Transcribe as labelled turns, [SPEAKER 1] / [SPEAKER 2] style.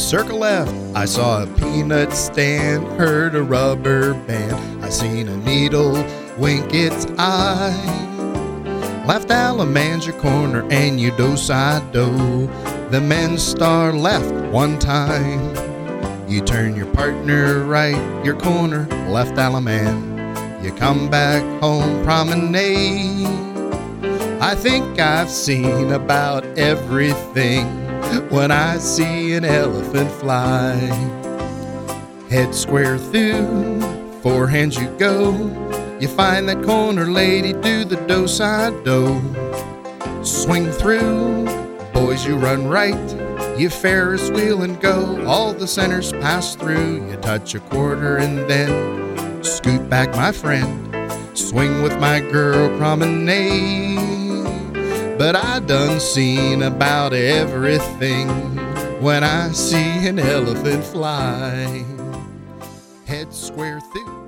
[SPEAKER 1] Circle left, I saw a peanut stand, heard a rubber band, I seen a needle wink its eye. Left Alamance your corner and you do-side-do. The men's star left one time. You turn your partner right, your corner left Alamance. You come back home promenade. I think I've seen about everything when I see an elephant fly. Head square through, forehands you go. You find that corner lady, do the do-side-do. Swing through, boys you run right. You Ferris wheel and go, all the centers pass through. You touch a quarter and then scoot back, my friend. Swing with my girl, promenade. But I done seen about everything when I see an elephant fly. Head square through.